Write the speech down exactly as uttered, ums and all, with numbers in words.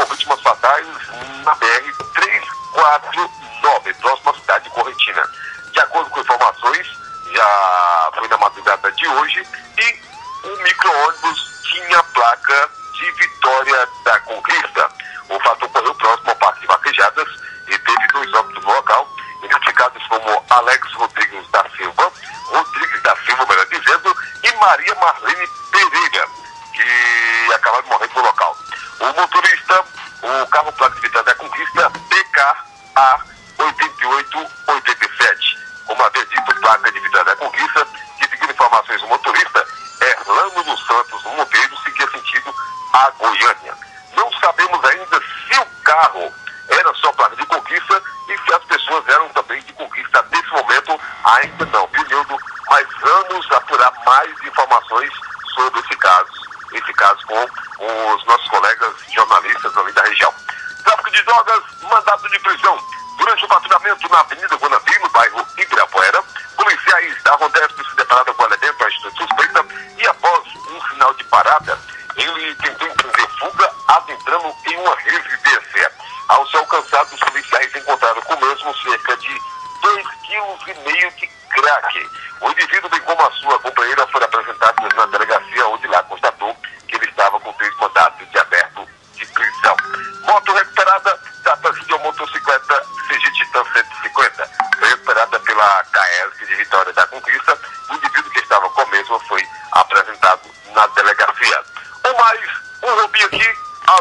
com vítimas fatais na B R trezentos e quarenta e nove, próxima à cidade de Correntina. De acordo com informações, já foi na madrugada de hoje e o micro-ônibus tinha placa de Vitória da Conquista. O fato ocorreu próximo ao Parque de Vaquejadas e teve dois óbitos no local, identificados como Alex Rodrigues da Silva, Rodrigues da Silva, melhor dizendo, e Maria Marlene Pereira, que acabaram morrendo no local. O motorista, o carro placa de Vitória da Conquista, B K A oito oito oito sete. Como havia dito, placa de Vitória da Conquista, que seguindo informações do motorista, Erlano dos Santos Monteiro, seguia sentido a Goiânia. Não sabemos ainda se o carro era só placa de Conquista e se as pessoas eram também de Conquista. Nesse momento, ainda não, viu, Nildo? Mas vamos apurar mais informações sobre esse caso, esse caso com os nossos colegas jornalistas ali da região. Tráfico de drogas, mandado de prisão. Durante o patrulhamento na Avenida Guanabara, no bairro Ibirapuera, policiais da Rondesp se depararam com o elemento da atitude suspeita e após um sinal de parada, ele tentou empreender fuga, adentrando em uma residência. Ao ser alcançados, os policiais encontraram com o mesmo cerca de dois vírgula cinco quilos de crack. O indivíduo, bem como a sua companheira, foram apresentados na delegacia, onde lá constatou que ele estava com três mandatos de aberto de prisão. Moto recuperada, trata-se de uma motocicleta C G Titan cento e cinquenta. Foi recuperada pela K S de Vitória da Conquista